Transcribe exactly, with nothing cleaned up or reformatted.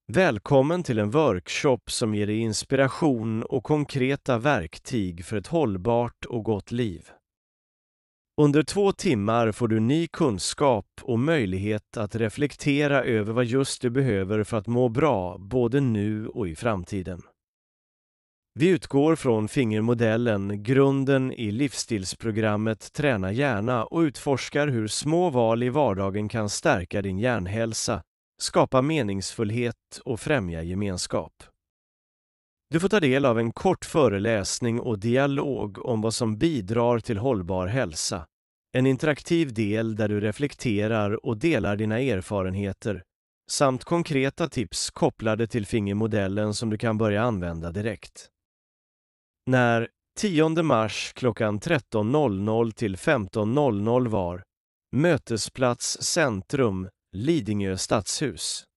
Välkommen till en workshop som ger dig inspiration och konkreta verktyg för ett hållbart och gott liv. Under två timmar får du ny kunskap och möjlighet att reflektera över vad just du behöver för att må bra både nu och i framtiden. Vi utgår från fingermodellen, grunden i livsstilsprogrammet Träna hjärna, och utforskar hur små val i vardagen kan stärka din hjärnhälsa, skapa meningsfullhet och främja gemenskap. Du får ta del av en kort föreläsning och dialog om vad som bidrar till hållbar hälsa. En interaktiv del där du reflekterar och delar dina erfarenheter, samt konkreta tips kopplade till fingermodellen som du kan börja använda direkt. När tionde mars klockan tretton noll noll till femton noll noll var. Mötesplats Centrum, Lidingö stadshus.